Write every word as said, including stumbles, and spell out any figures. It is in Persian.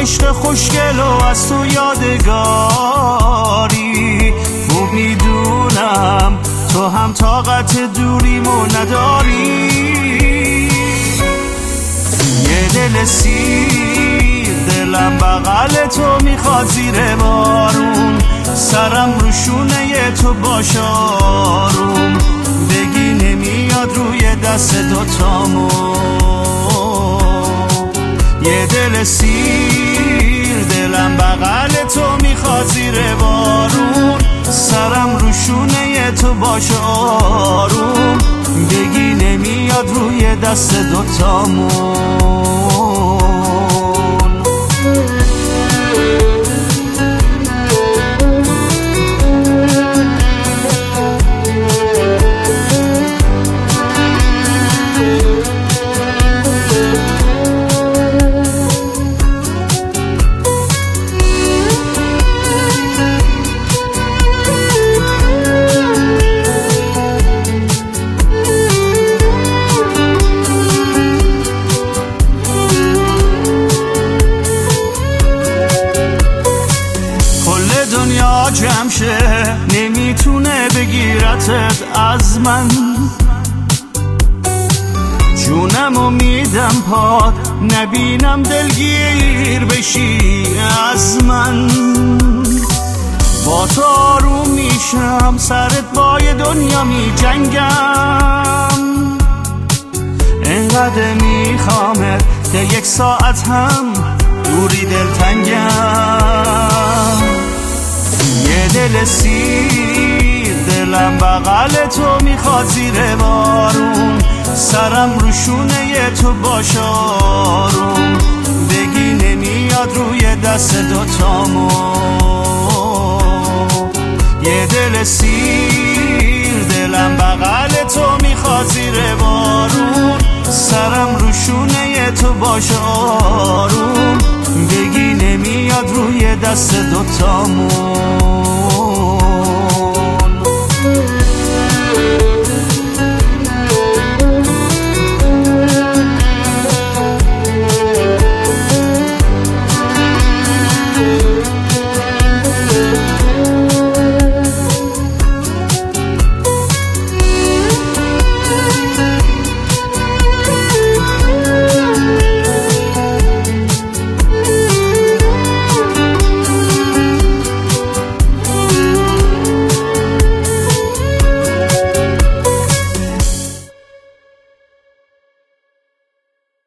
عشق خوشگل و از تو یادگاری. خوب میدونم تو هم طاقت دوریمو نداری. یه دل سیر دلم بغل تو میخواد زیر بارون، سرم رو شونه تو باش آروم، بگی نمیاد روی دست دوتامون. یه دل سیر دلم بغل تو میخواد زیر بارون، سرم رو شونه تو باش آروم، بگی نمیاد روی دست دوتامون. دنیا جمع شه نمیتونه بگیرتت از من، جونمو میدم پاد نبینم دلگیر بشی از من. با تو آروم میشم سرت بای دنیا میجنگم، انقدر میخوامت که یک ساعت هم دوری دلتنگم. یه دل سیر دلم بغل تو میخواد زیر بارون، سرم رو شونه تو باش آروم، بگی نمیاد روی دست دوتامون. یه دل سیر دلم بغل تو میخواد زیر بارون، سرم رو شونه تو باش آروم، بگی نمیاد روی دست دوتامون.